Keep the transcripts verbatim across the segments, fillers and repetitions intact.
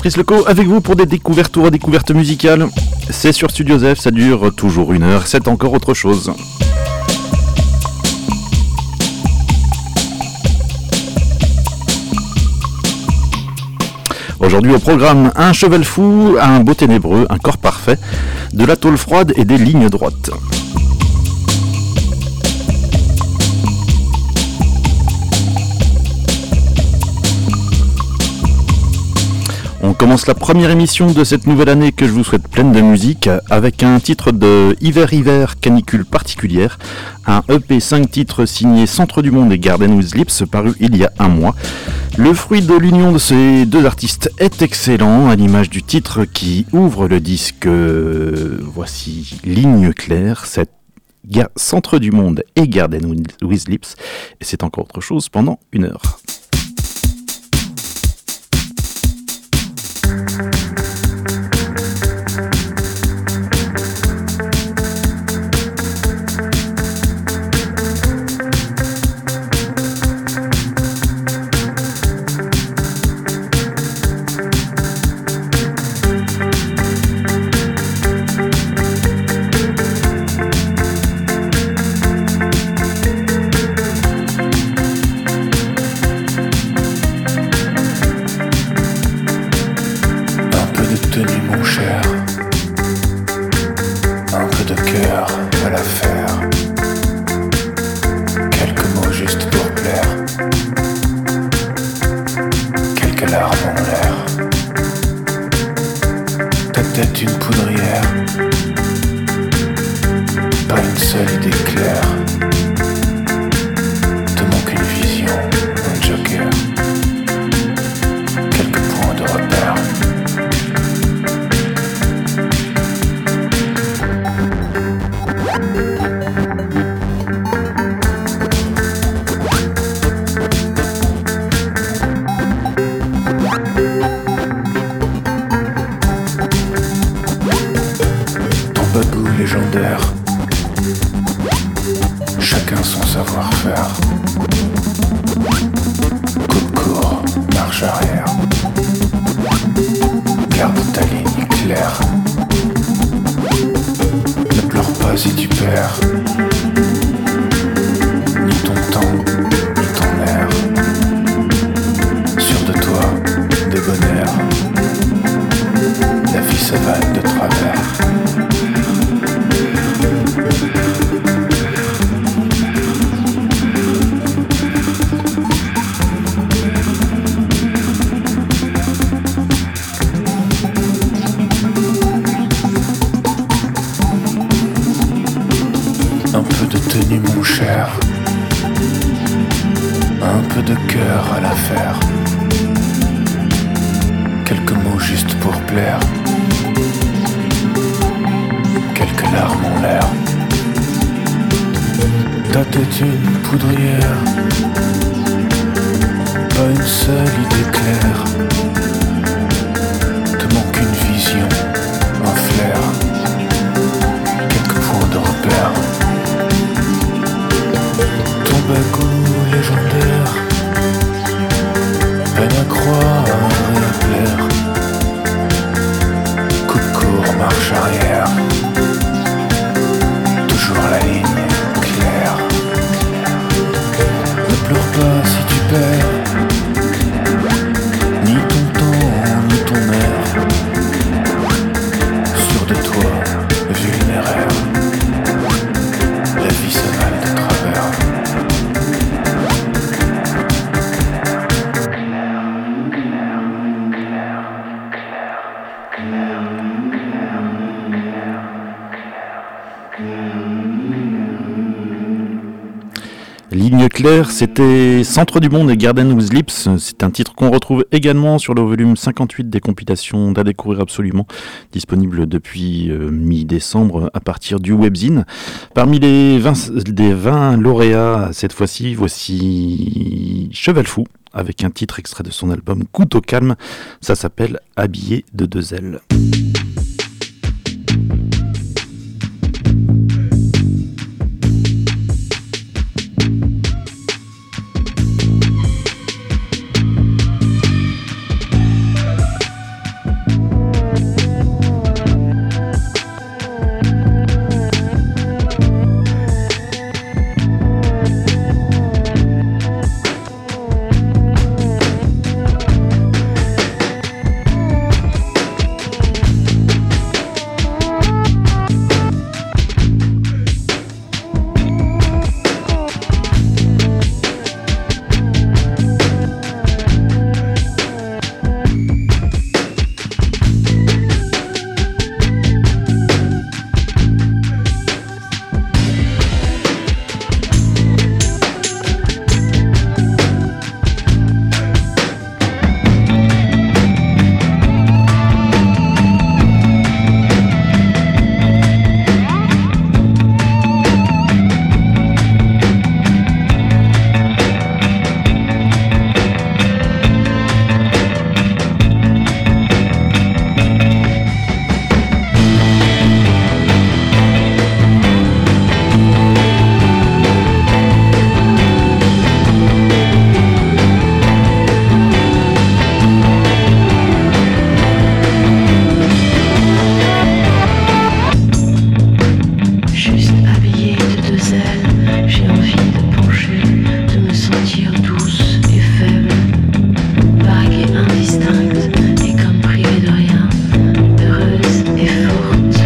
Patrice Leco avec vous pour des découvertes ou redécouvertes musicales. C'est sur Studio Zef, ça dure toujours une heure, c'est encore autre chose. Aujourd'hui au programme, un cheval fou, un beau ténébreux, un corps parfait, de la tôle froide et des lignes droites. On commence la première émission de cette nouvelle année que je vous souhaite pleine de musique avec un titre de Hiver Hiver Canicule Particulière, un E P cinq titres signé Centre du Monde et Garden with Lips paru il y a un mois. Le fruit de l'union de ces deux artistes est excellent, à l'image du titre qui ouvre le disque. Voici Ligne Claire, c'est Centre du Monde et Garden with Lips, et c'est encore autre chose pendant une heure. Ligne Claire, c'était Centre du Monde et Garden with Lips. C'est un titre qu'on retrouve également sur le volume cinquante-huit des compilations d'À découvrir absolument, disponible depuis euh, mi-décembre à partir du webzine. Parmi les vingt, des vingt lauréats, cette fois-ci, voici Cheval Fou, avec un titre extrait de son album Couteau Calme. Ça s'appelle Habillé de deux ailes. d'elle. J'ai envie de pencher, de me sentir douce et faible, vague et indistincte, et comme privée de rien, heureuse et forte.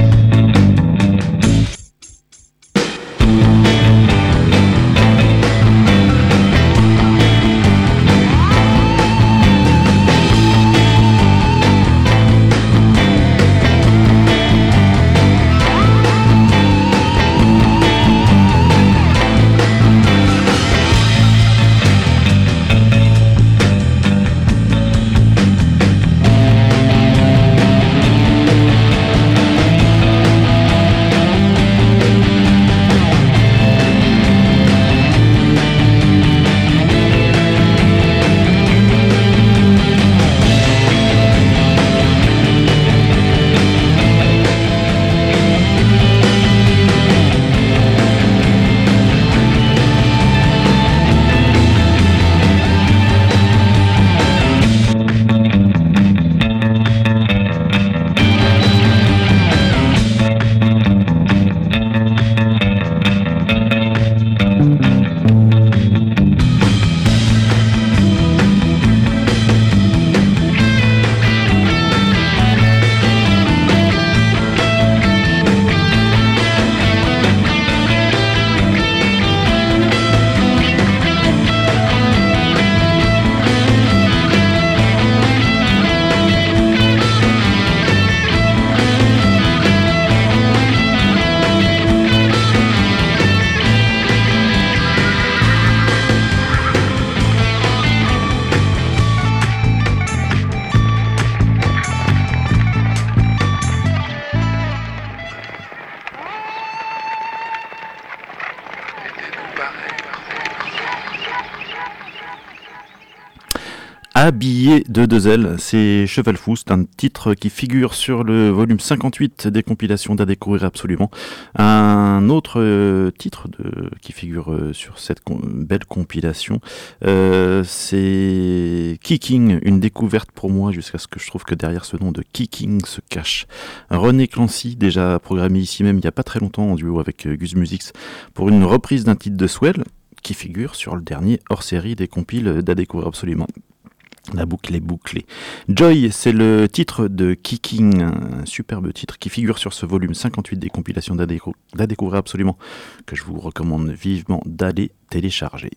Habillé de deux ailes, c'est Cheval Fou, c'est un titre qui figure sur le volume cinquante-huit des compilations d'À découvrir absolument. Un autre euh, titre de, qui figure euh, sur cette com- belle compilation, euh, c'est Kicking, une découverte pour moi jusqu'à ce que je trouve que derrière ce nom de Kicking se cache René Clancy, déjà programmé ici même il n'y a pas très longtemps en duo avec euh, Gus Musix pour une reprise d'un titre de Swell qui figure sur le dernier hors-série des compiles d'À découvrir absolument. La boucle est bouclée. Joy, c'est le titre de Kicking, un superbe titre qui figure sur ce volume cinquante-huit des compilations d'À décou- d'À découvrir absolument, que je vous recommande vivement d'aller télécharger.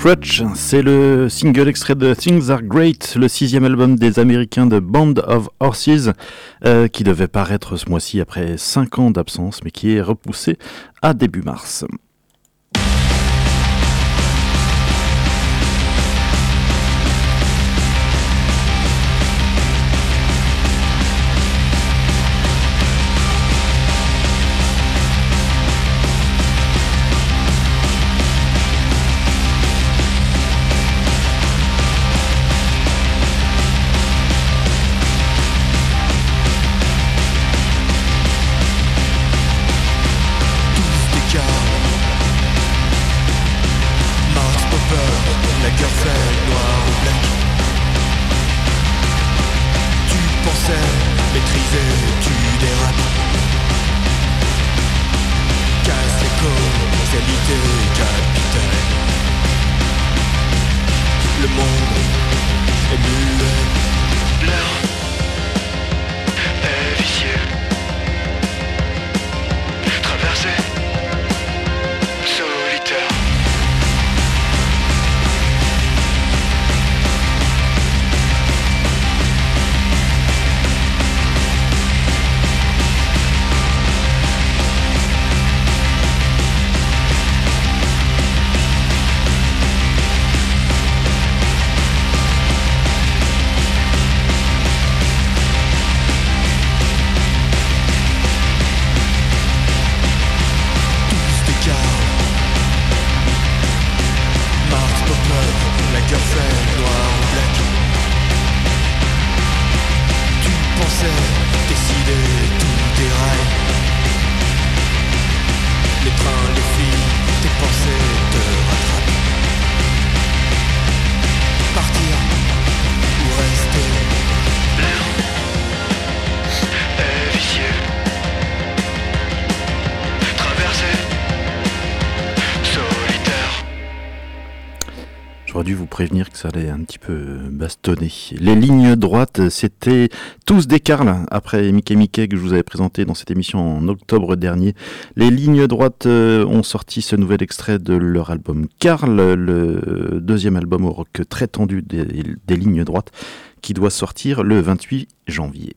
Crutch, c'est le single extrait de Things Are Great, le sixième album des Américains de Band of Horses, euh, qui devait paraître ce mois-ci après cinq ans d'absence, mais qui est repoussé à début mars. J'aurais dû vous prévenir que ça allait un petit peu bastonner. Les lignes droites, c'était tous des Carls, après Mickey Mickey que je vous avais présenté dans cette émission en octobre dernier. Les lignes droites ont sorti ce nouvel extrait de leur album Carl, le deuxième album au rock très tendu des, des lignes droites, qui doit sortir le vingt-huit janvier.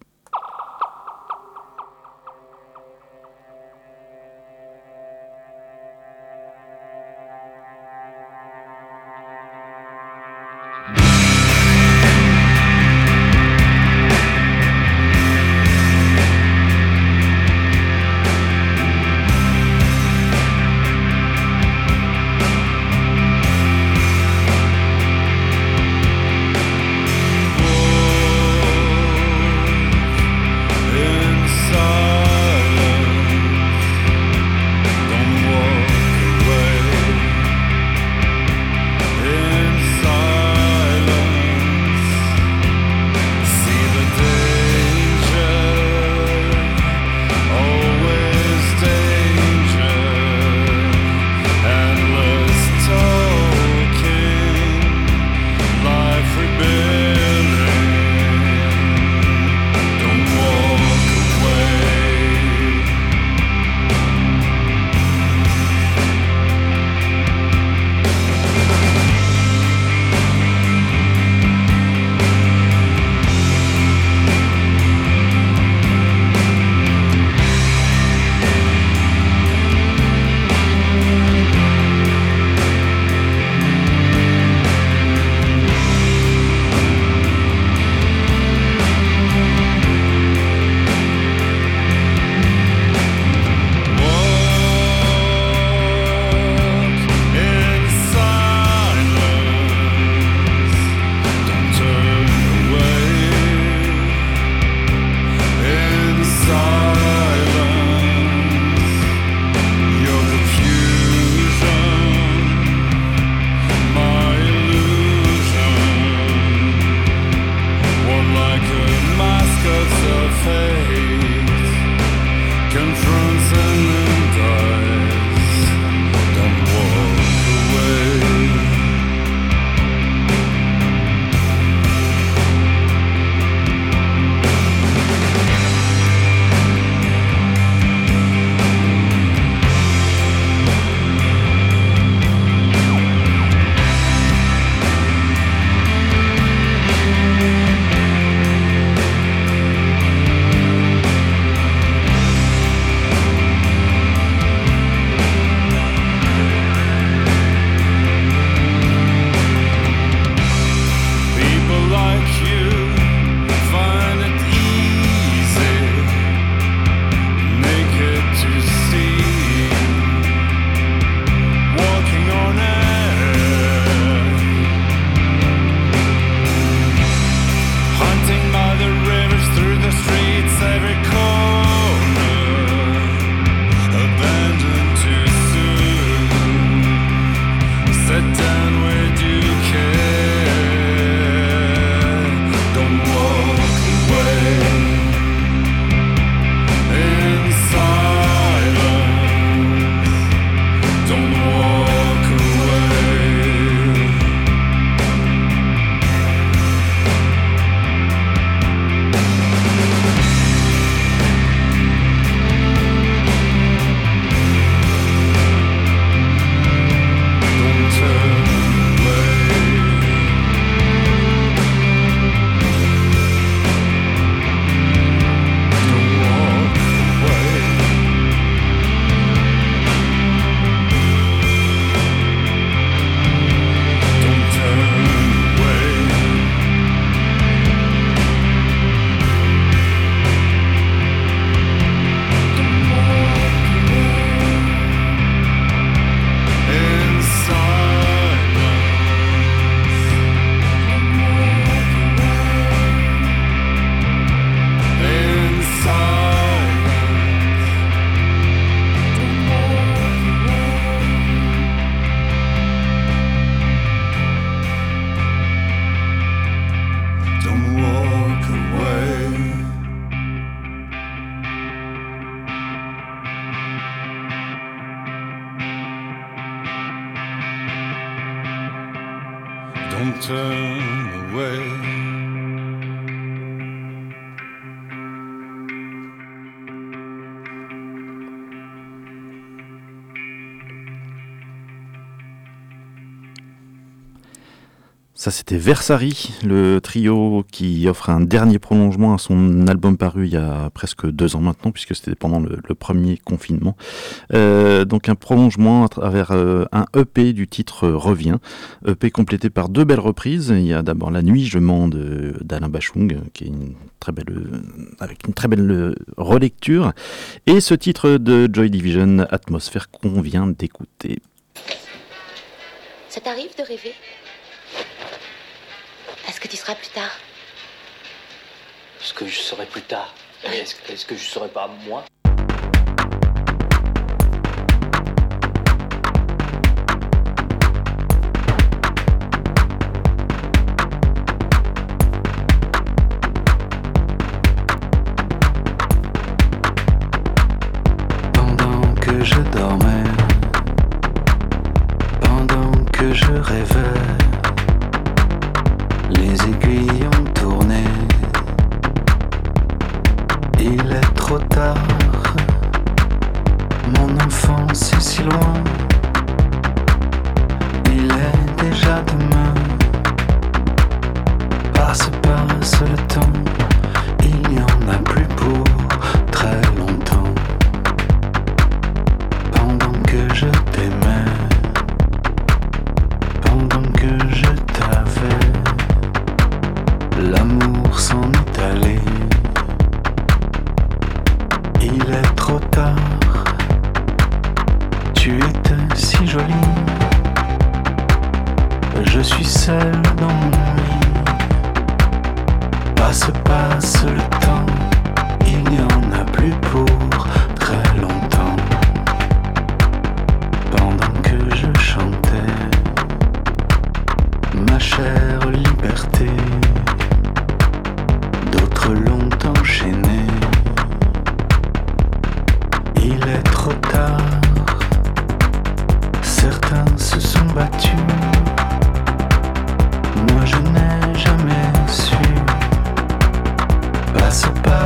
turn away. Ça, c'était Versari, le trio qui offre un dernier prolongement à son album paru il y a presque deux ans maintenant, puisque c'était pendant le, le premier confinement. Euh, donc un prolongement à travers euh, un E P du titre Revient, E P complété par deux belles reprises. Il y a d'abord La Nuit, je mens de, d'Alain Bachung, qui est une très belle, avec une très belle relecture, et ce titre de Joy Division, Atmosphère, qu'on vient d'écouter. Ça t'arrive de rêver ? Est-ce que tu seras plus tard ? Est-ce que je serai plus tard ? Est-ce, est-ce que je serai pas moi ? Pendant que je dormais, pendant que je rêvais, les aiguilles ont tourné. Il est trop tard. Mon enfance est si loin. Il est déjà demain. Passe, passe le temps. Il n'y en a plus pour très longtemps. Pendant que je t'aimais, pendant que je t'avais, l'amour s'en est allé. Il est trop tard. Tu étais si jolie. Je suis seul dans mon lit. Passe, passe le temps. Il n'y en a plus pour très longtemps. Pendant que je chantais ma chère liberté, d'autres l'ont enchaîné. Il est trop tard. Certains se sont battus. Moi je n'ai jamais su. Passe pas.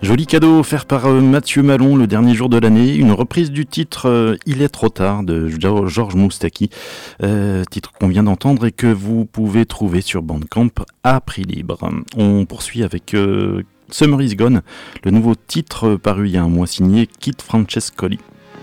Joli cadeau offert par euh, Mathieu Malon le dernier jour de l'année, une reprise du titre euh, Il est trop tard de Georges Moustaki, euh, titre qu'on vient d'entendre et que vous pouvez trouver sur Bandcamp à prix libre. On poursuit avec euh, Summer is Gone, le nouveau titre paru il y a un mois signé Kit Francescoli.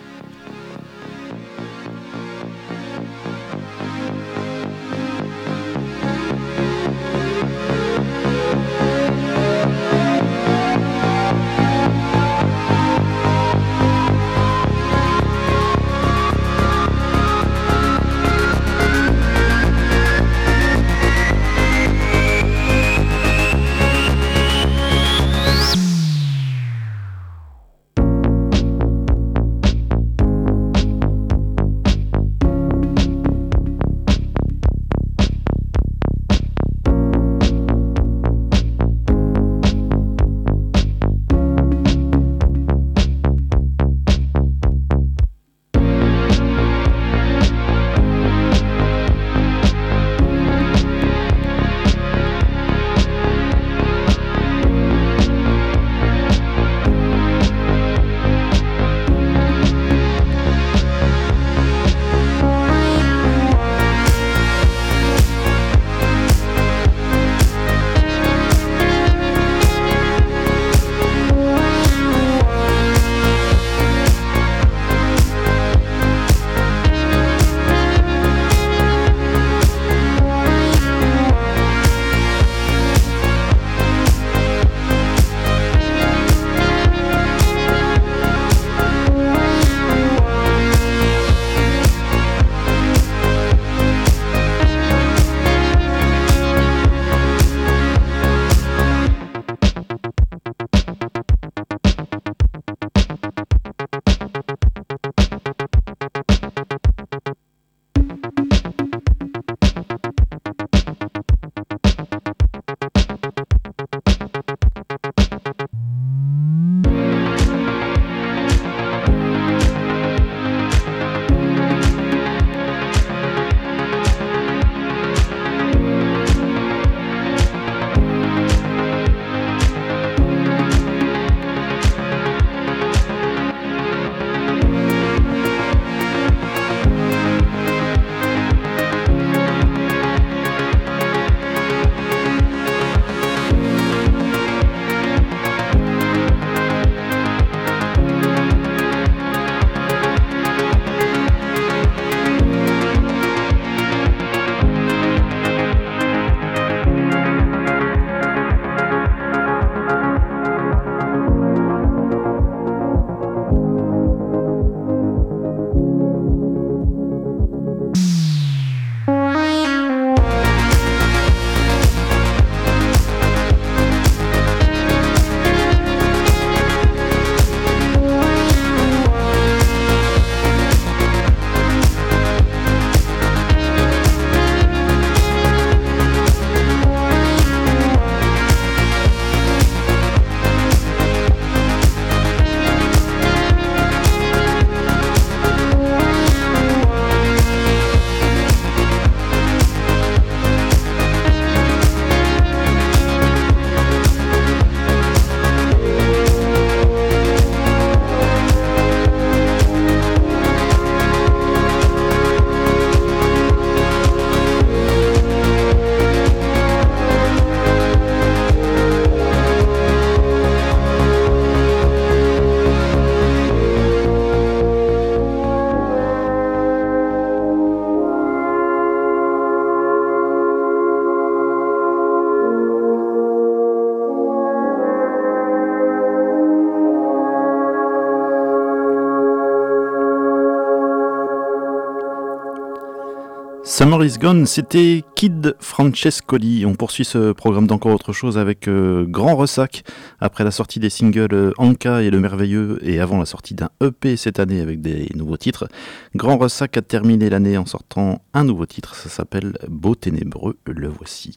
Summer is Gone, c'était Kid Francescoli. On poursuit ce programme d'encore autre chose avec euh, Grand Ressac. Après la sortie des singles euh, Anka et Le Merveilleux et avant la sortie d'un E P cette année avec des nouveaux titres, Grand Ressac a terminé l'année en sortant un nouveau titre. Ça s'appelle Beau Ténébreux, le voici.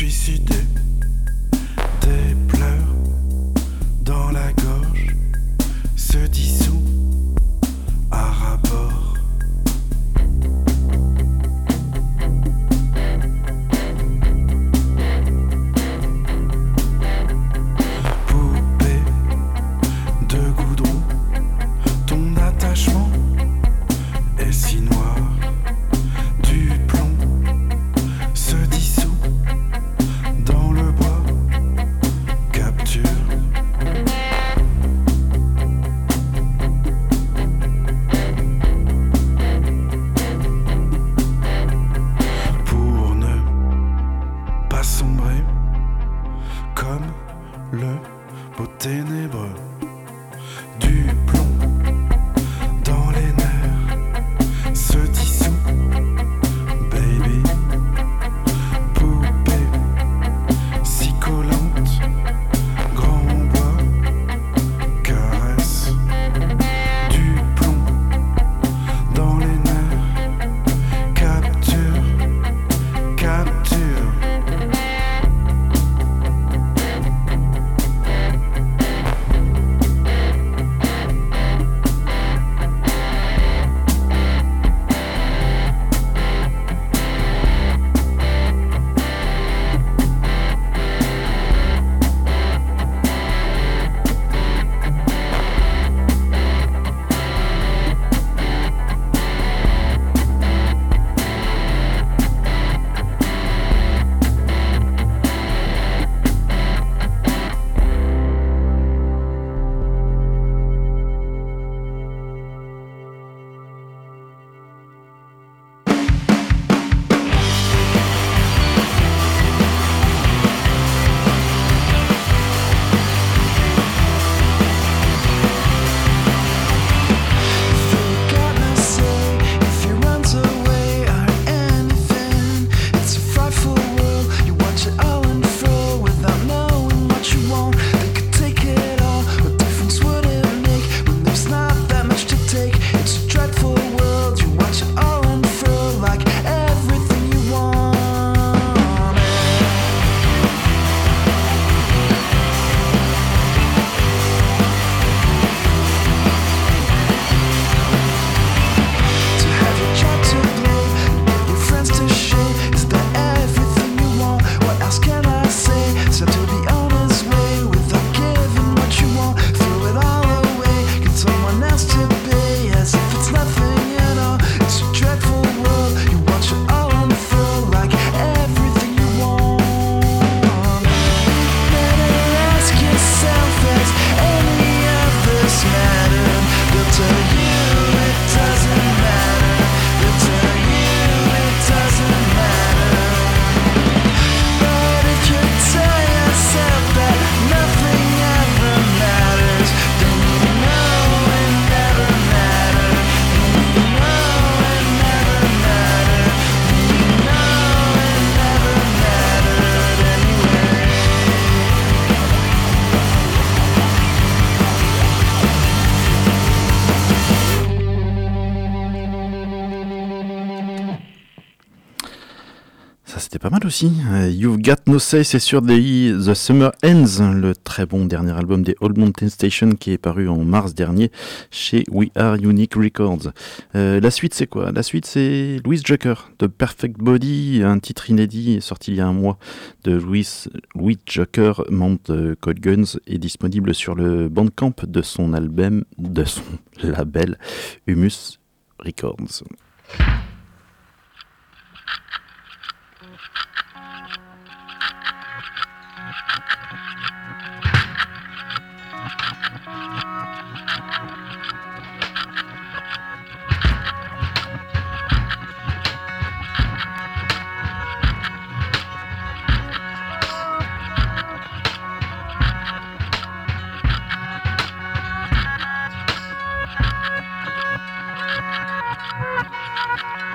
suicidé, des pleurs dans la gorge, se dissout à ras-bord. Poupée de goudron, ton attachement est si noir, du plomb se dissout dans le bois, capture. Pour ne pas sombrer comme le beau ténébreux, du plomb dans les nerfs se dissout, baby. Poupée si collante, grand bois, caresse, du plomb dans les nerfs, capture, capture. Pas mal aussi. You've Got No Say, c'est sur des The Summer Ends, le très bon dernier album des Old Mountain Station qui est paru en mars dernier chez We Are Unique Records. Euh, la suite, c'est quoi? La suite, c'est Louis Jucker, The Perfect Body, un titre inédit sorti il y a un mois de Louis, Louis Jucker, membre de Cold Guns, est disponible sur le Bandcamp de son album, de son label Humus Records. We'll be right back.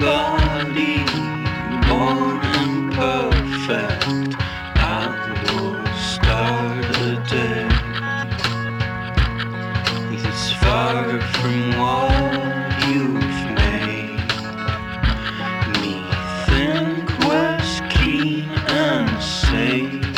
body, born imperfect. I will start a day that's far from what you've made me think was keen and safe.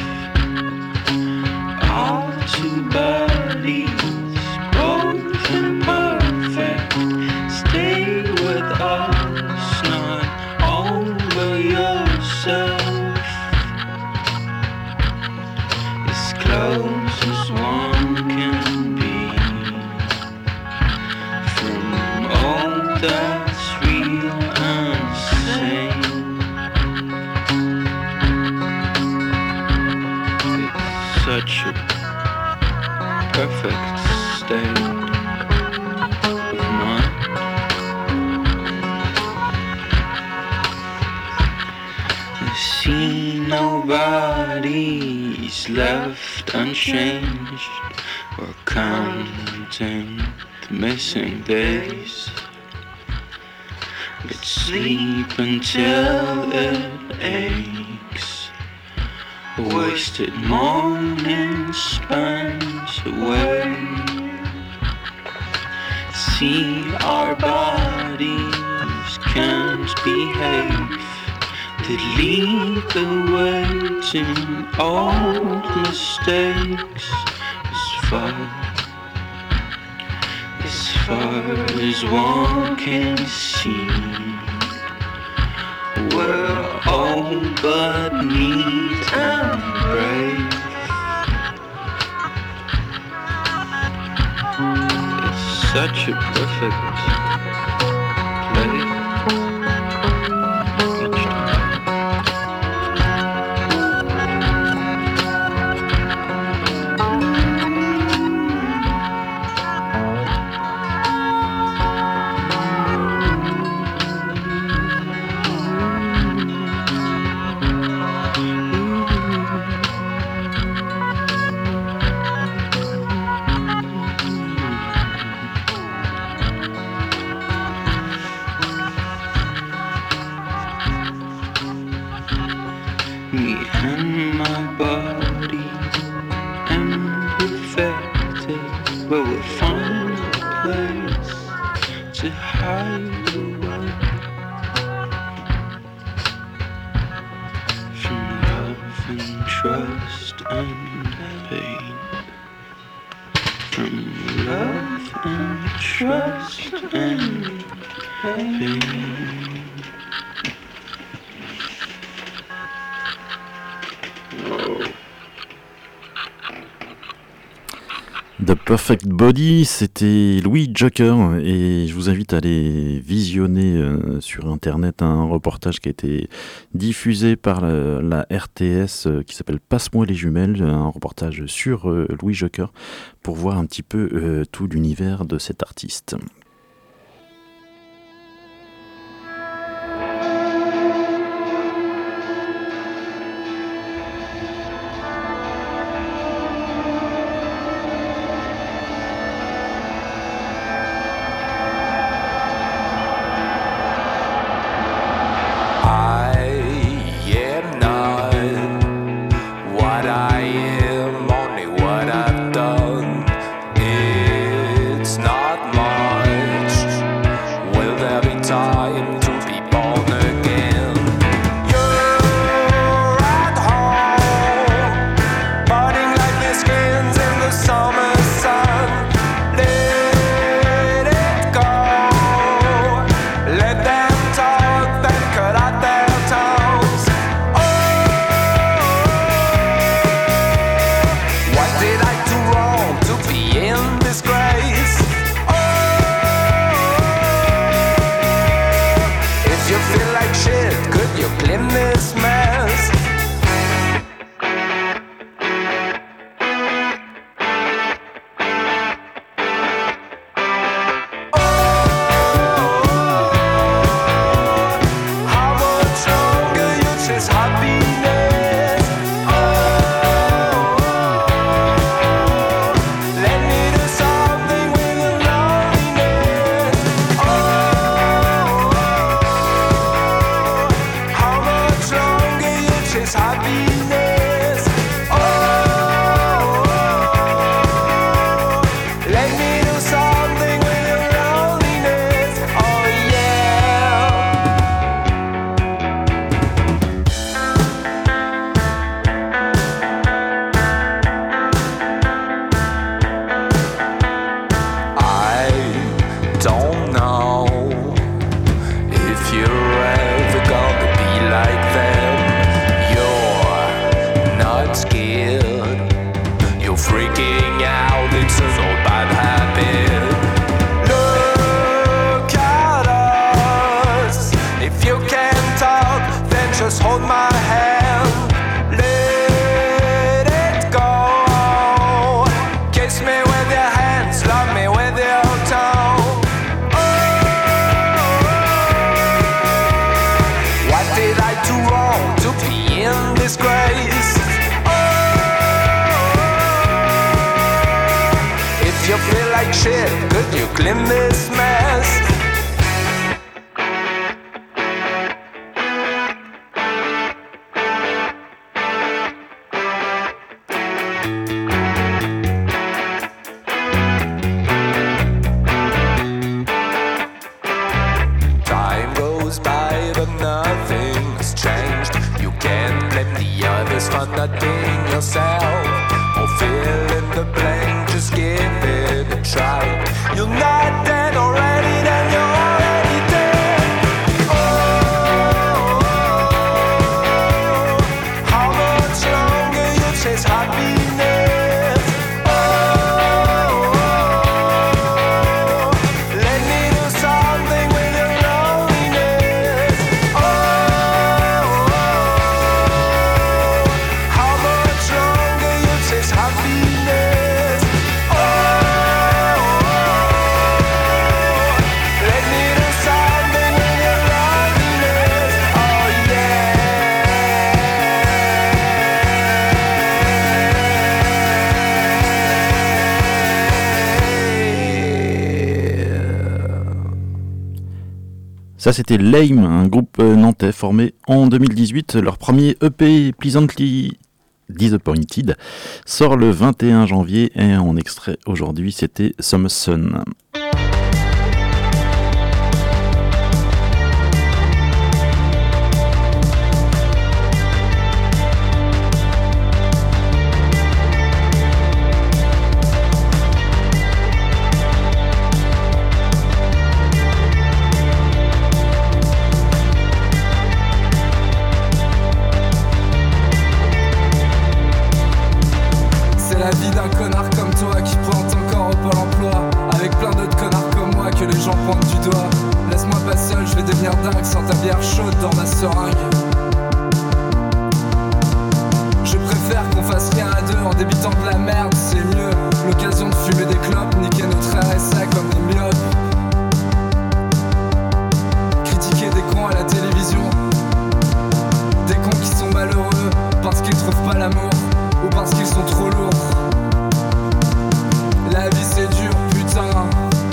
Our two bodies, both imperfect, stay with us, not all by yourself. As close as one can be from all that's real and sane. It's such a perfect state of mind. I see nobody's left unchanged. We're counting the missing days. Let's sleep until it aches. Wasted morning spent away. See our bodies can't behave. They lead the way to old mistakes. As far, as far as one can see, we're all but neat and brave. It's such a perfect place. Each time. Me and my body imperfected, but we'll find a place to hide away from love and trust and pain. From love and trust and pain. The Perfect Body, c'était Louis Joker et je vous invite à aller visionner euh, sur internet un reportage qui a été diffusé par la, la R T S euh, qui s'appelle Passe-moi les jumelles, un reportage sur euh, Louis Joker pour voir un petit peu euh, tout l'univers de cet artiste. hold my hand. Let it go. Kiss me with your hands, love me with your tongue. Oh, what did I do wrong to be in disgrace? Oh, if you feel like shit, could you clean this mess? For not being yourself or filling the blank, just give it a try. You're not dead already, then you're already dead. Oh, how much longer you chase happiness? Oh, let me do something with your loneliness. Oh, happiness. Oh, let me do something with your loneliness. Oh yeah. Ça c'était Lame, un groupe nantais formé en deux mille dix-huit. Leur premier E P Pleasantly Disappointed sort le vingt et un janvier et en extrait aujourd'hui c'était Summer Sun. La vie d'un connard comme toi qui pointe encore au Pôle emploi, avec plein d'autres connards comme moi que les gens pointent du doigt. Laisse-moi pas seul, je vais devenir dingue sans ta bière chaude dans ma seringue. Je préfère qu'on fasse rien à deux en débitant de la merde, c'est mieux. L'occasion de fumer des clopes, niquer notre R S A comme des myopes. Critiquer des cons à la télévision, des cons qui sont malheureux parce qu'ils trouvent pas l'amour ou parce qu'ils sont trop lourds. La vie c'est dur, putain.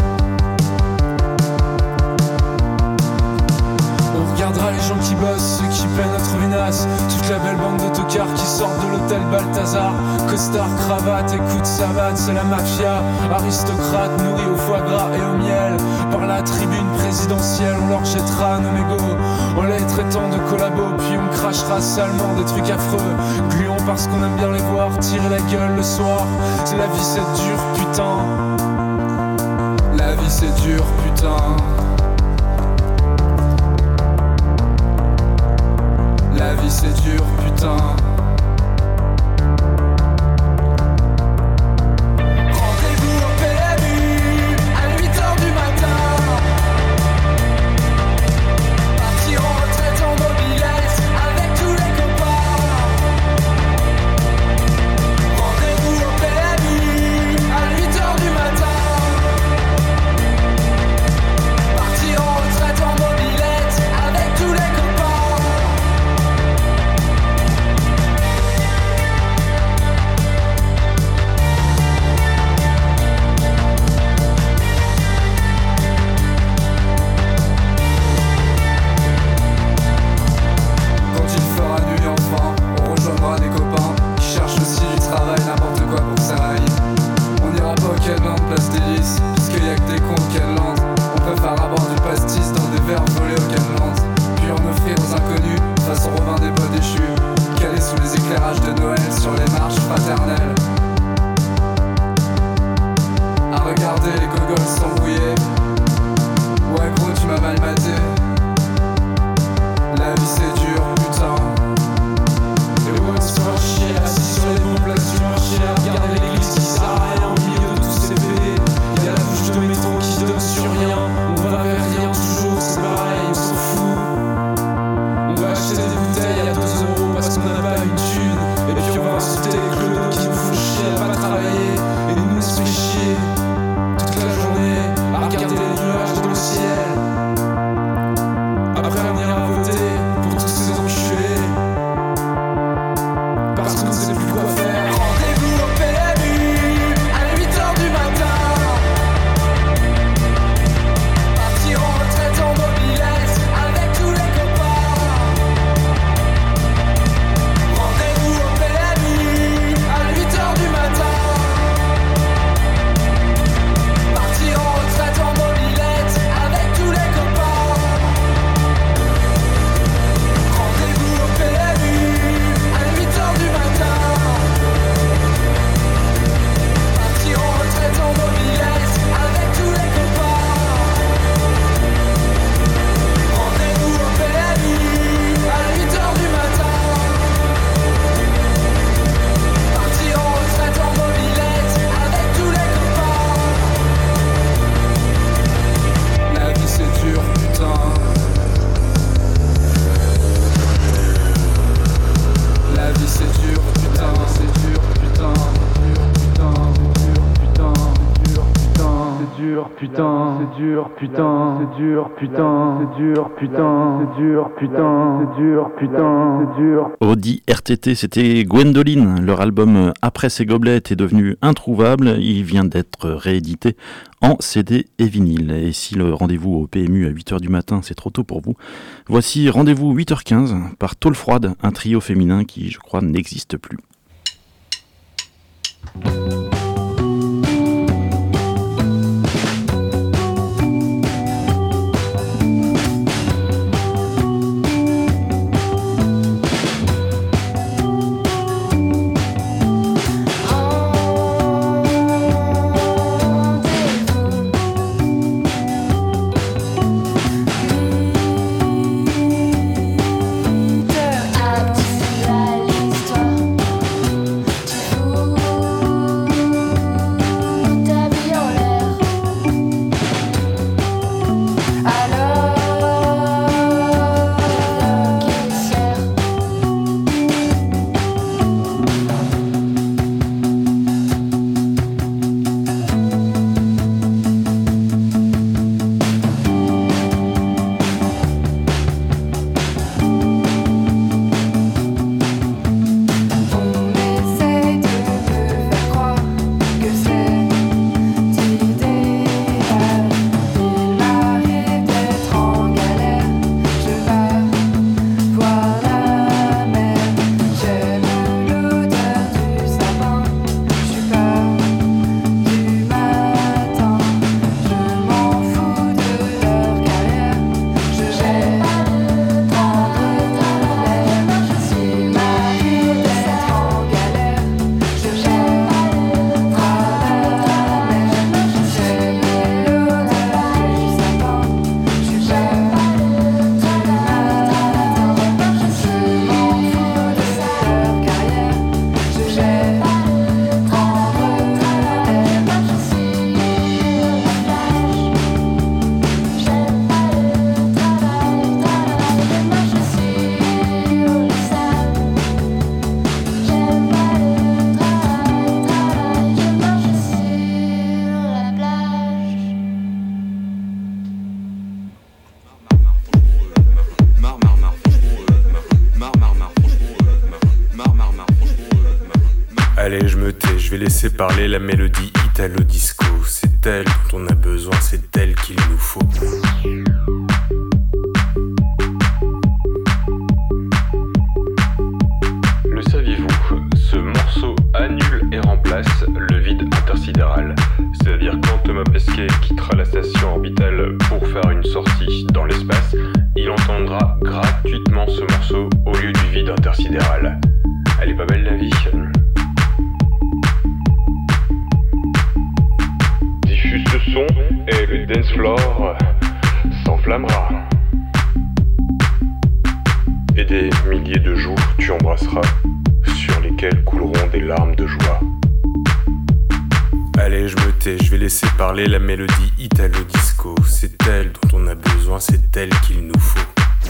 On regardera les gens qui bossent, ceux qui paient notre vinasse. Toute la belle bande d'autocards qui sortent de l'hôtel Balthazar. Costard, cravate, écoute savate, c'est la mafia. Aristocrate, nourris au foie gras et au miel. Par la tribune présidentielle, on leur jettera nos mégots en les traitant de collabos, puis on crachera salement des trucs affreux. Gluons parce qu'on aime bien les voir tirer la gueule le soir. C'est la vie c'est dur, putain. La vie c'est dur, putain. La vie c'est dur, putain. Rendez-vous au P M U à huit heures du matin. Partir en retraite en mobilette avec tous les copains. Rendez-vous au P M U à huit heures du matin. putain, c'est dur, putain, c'est dur, putain, c'est dur, putain, c'est dur, putain, c'est dur, putain, c'est dur. Audi R T T, c'était Gwendoline. Leur album Après ses gobelettes est devenu introuvable. Il vient d'être réédité en C D et vinyle. Et si le rendez-vous au P M U à huit heures du matin, c'est trop tôt pour vous, voici rendez-vous huit heures quinze par Tôle Froide, un trio féminin qui, je crois, n'existe plus. Allez, je me tais, je vais laisser parler la mélodie italo-disco. C'est elle dont on a besoin, c'est elle qu'il nous faut. Le saviez-vous, ce morceau annule et remplace le vide intersidéral. C'est-à-dire quand Thomas Pesquet quittera la station orbitale pour faire une sortie dans l'espace, il entendra gratuitement ce morceau au lieu du vide intersidéral. Elle est pas belle la vie? Diffuse ce son et le dance floor s'enflammera. Et des milliers de joues tu embrasseras, sur lesquelles couleront des larmes de joie. Allez, je me tais, je vais laisser parler la mélodie italo-disco. C'est elle dont on a besoin, c'est elle qu'il nous faut.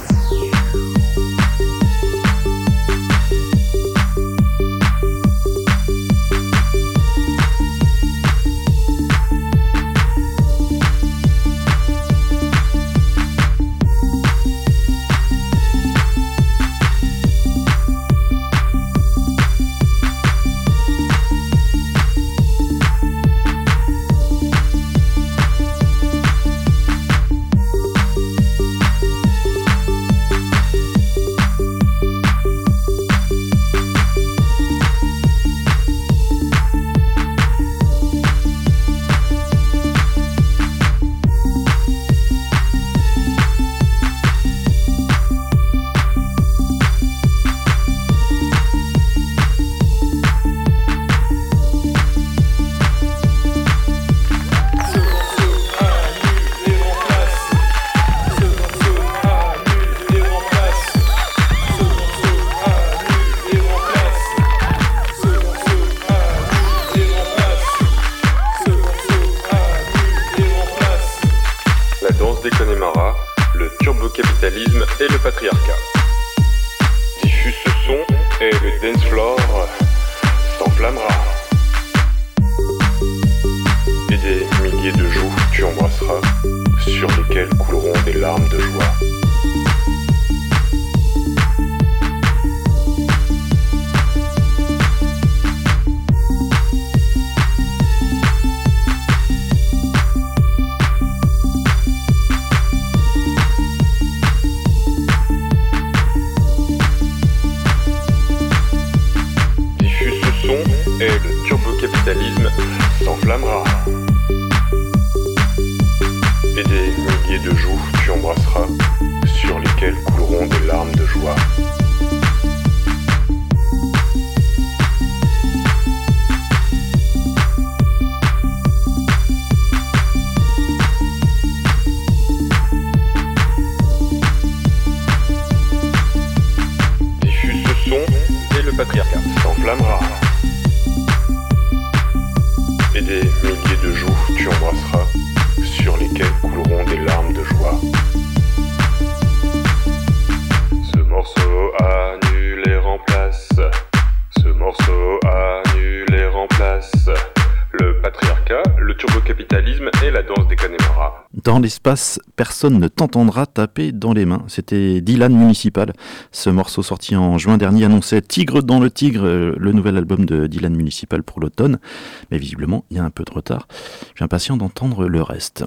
Le turbocapitalisme et le patriarcat. Diffuse ce son et le dance floor s'enflammera. Et des milliers de joues tu embrasseras, sur lesquelles couleront des larmes de joie. Et le turbocapitalisme s'enflammera. Et des milliers de joues tu embrasseras, sur lesquelles couleront des larmes de joie. Diffuse ce son et le patriarcat s'enflammera. Et des milliers de joues tu embrasseras, sur lesquelles couleront des larmes de joie. Ce morceau annule et remplace, ce morceau annule et remplace le patriarcat, le turbocapitalisme et la danse des Connemara. Dans l'espace, personne ne t'entendra taper dans les mains. C'était Dylan Municipal. Ce morceau sorti en juin dernier annonçait Tigre dans le Tigre, le nouvel album de Dylan Municipal pour l'automne. Mais visiblement, il y a un peu de retard. Je suis impatient d'entendre le reste.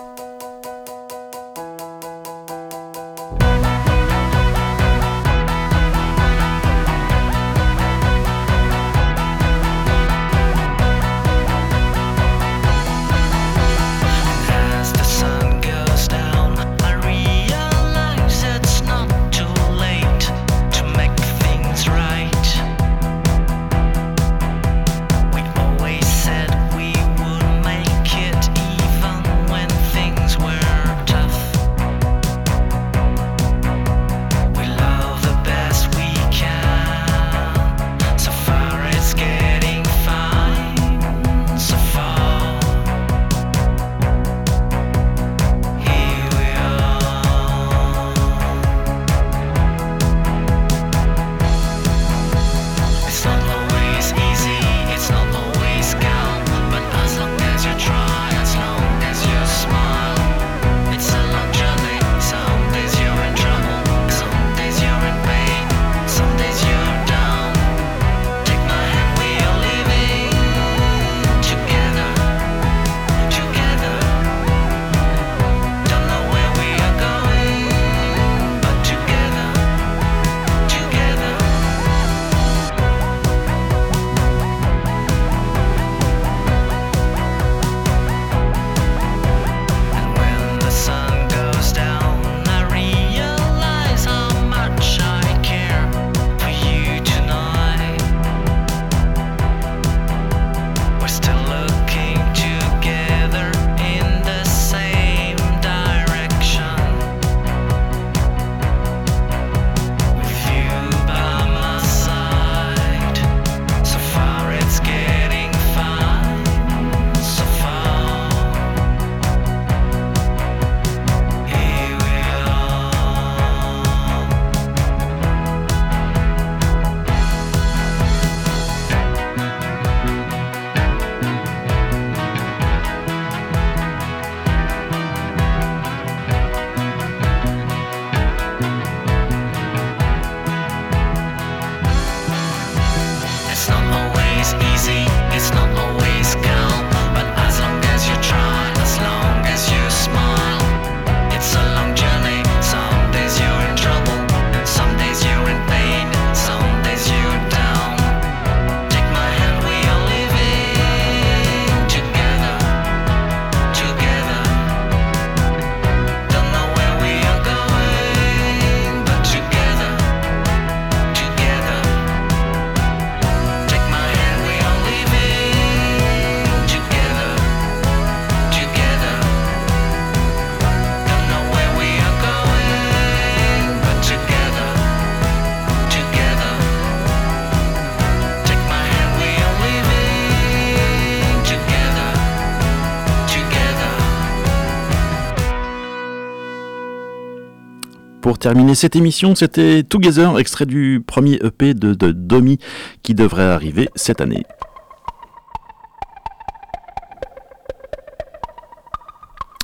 Pour terminer cette émission, c'était Together, extrait du premier E P de, de Domi qui devrait arriver cette année.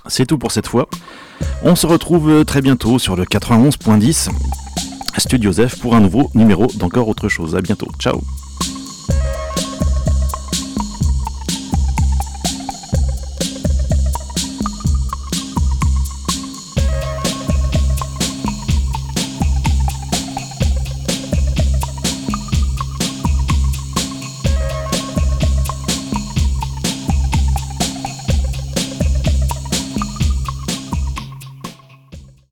C'est tout pour cette fois. On se retrouve très bientôt sur le quatre-vingt-onze point dix Studio Zef pour un nouveau numéro d'Encore Autre Chose. À bientôt. Ciao.